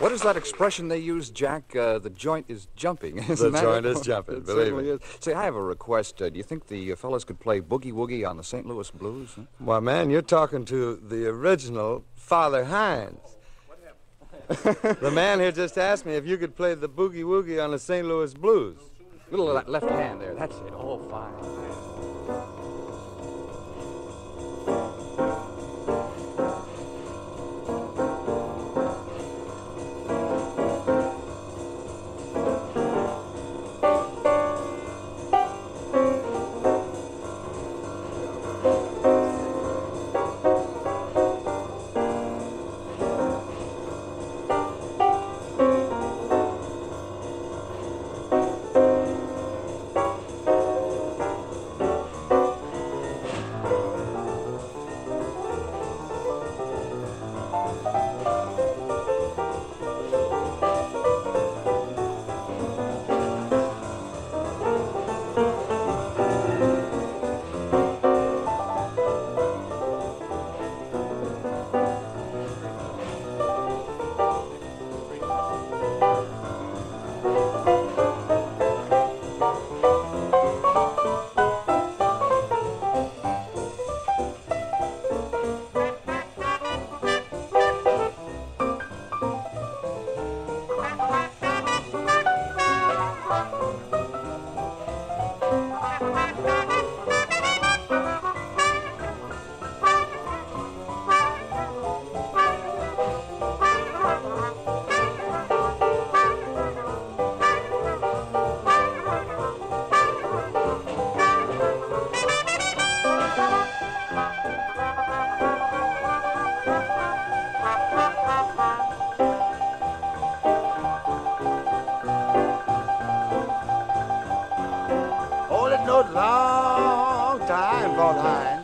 What is that expression they use, Jack? The joint is jumping. Isn't The that joint it? is jumping, It believe certainly me. is. Say, I have a request. Do you think the fellas could play Boogie Woogie on the St. Louis Blues? Huh? Why, man, you're talking to the original Father Hines. The man here just asked me if you could play the Boogie Woogie on the St. Louis Blues. Little of that left hand there. That's it. Oh, fine. Hold it no long time for the hind.